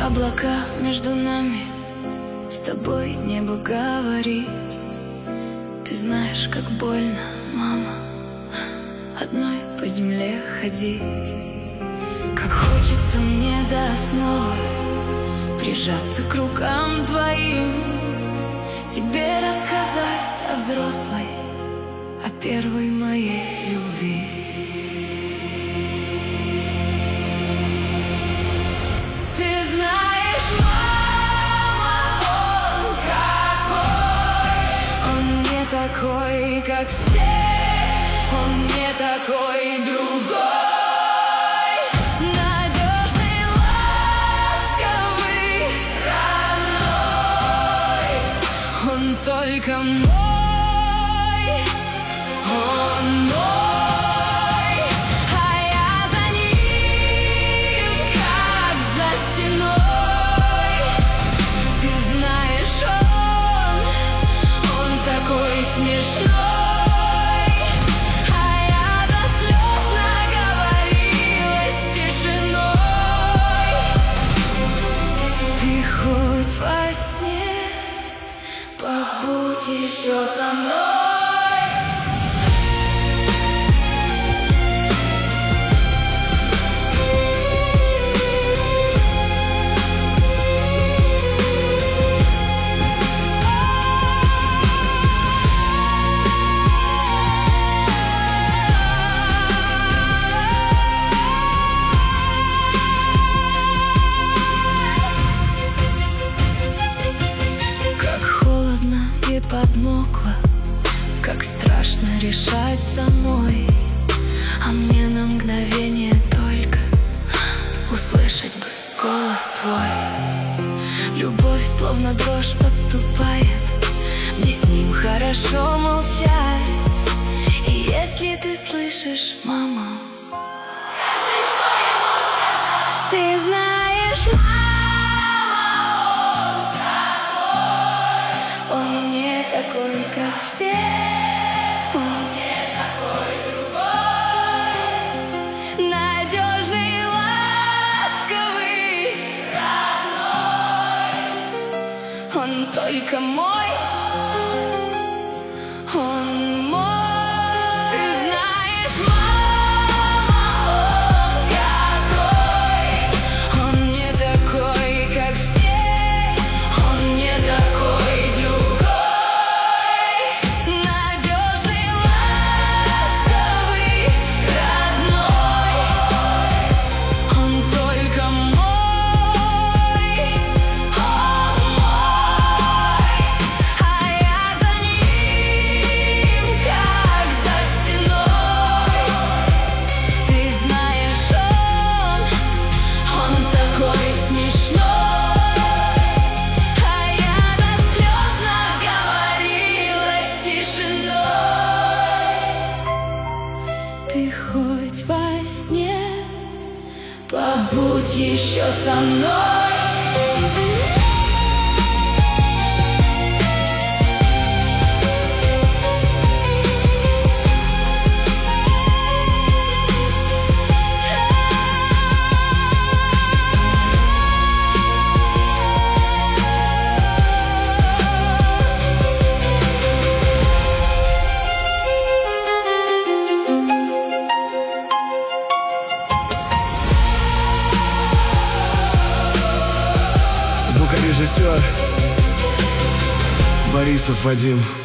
Облака между нами, с тобой небо говорит. Ты знаешь, как больно, мама, одной по земле ходить. Как хочется мне до основы прижаться к рукам твоим, тебе рассказать о взрослой, о первой моей любви. Ты знаешь, мама, он какой, он не такой, как все, он не такой другой. Надежный, ласковый, родной, он только мой, он мой. Смешной, а я до слез наговорилась тишиной. Ты хоть во сне побудь еще со мной. Подмокла, как страшно решать самой, а мне на мгновение только услышать бы голос твой. Любовь словно дрожь подступает, мне с ним хорошо молчать. И если ты слышишь, мама, скажи, что ему сказать. Ты знаешь, такой, как все, он не такой другой. Надежный, ласковый, родной, он только мой, он мой. Ты знаешь, мама, он какой, он не такой, как все, он не такой другой. Ты хоть во сне побудь еще со мной. Звукорежиссер Борисов Вадим.